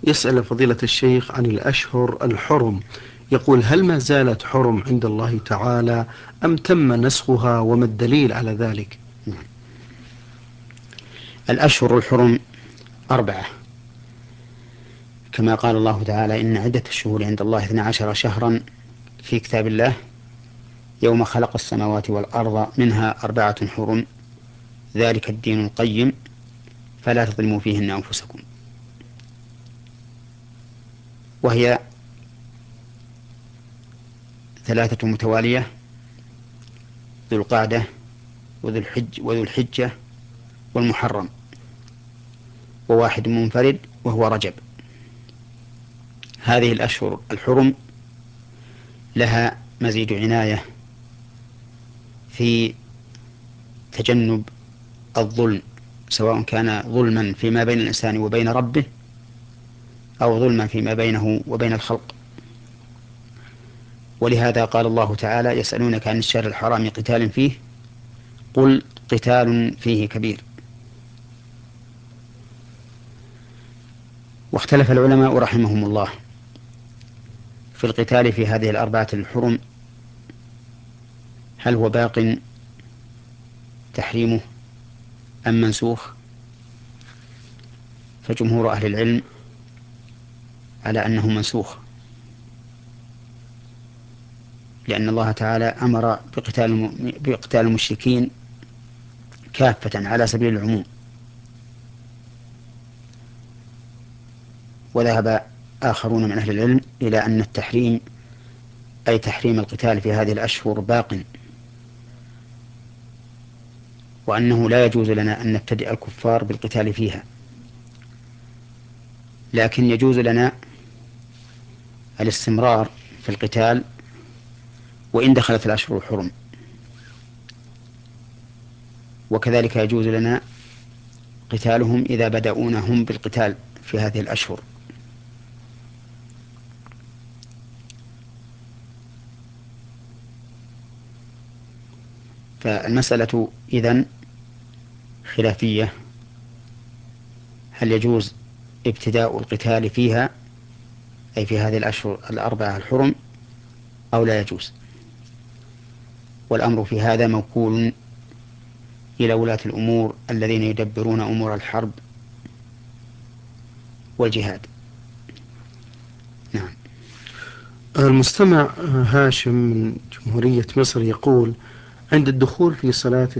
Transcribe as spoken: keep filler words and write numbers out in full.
يسأل فضيلة الشيخ عن الأشهر الحرم، يقول: هل ما زالت حرم عند الله تعالى أم تم نسخها، وما الدليل على ذلك؟ نعم. الأشهر الحرم أربعة، كما قال الله تعالى: إن عدة الشهور عند الله اثنا عشر شهرا في كتاب الله يوم خلق السماوات والأرض منها أربعة حرم ذلك الدين القيم فلا تظلموا فيهن أنفسكم. وهي ثلاثة متوالية: ذو القعدة وذو الحج وذو الحجة والمحرم، وواحد منفرد وهو رجب. هذه الأشهر الحرم لها مزيد عناية في تجنب الظلم، سواء كان ظلما فيما بين الإنسان وبين ربه أو ظلما فيما بينه وبين الخلق. ولهذا قال الله تعالى: يسألونك عن الشهر الحرام قتال فيه قل قتال فيه كبير. واختلف العلماء رحمهم الله في القتال في هذه الأربعة الحرم، هل هو باق تحريمه أم منسوخ؟ فجمهور أهل العلم على أنه منسوخ، لأن الله تعالى أمر بقتال بقتال المشركين كافة على سبيل العموم. وذهب آخرون من أهل العلم إلى أن التحريم أي تحريم القتال في هذه الأشهر باق، وأنه لا يجوز لنا أن نبتدئ الكفار بالقتال فيها، لكن يجوز لنا الاستمرار في القتال وإن دخلت الأشهر الحرم، وكذلك يجوز لنا قتالهم إذا بدأونا هم بالقتال في هذه الأشهر. فالمسألة إذن خلافية: هل يجوز ابتداء القتال فيها أي في هذه الأشهر الأربعة الحرم أو لا يجوز؟ والأمر في هذا موكول إلى ولاة الأمور الذين يدبرون أمور الحرب والجهاد. نعم. المستمع هاشم من جمهورية مصر يقول: عند الدخول في صلاة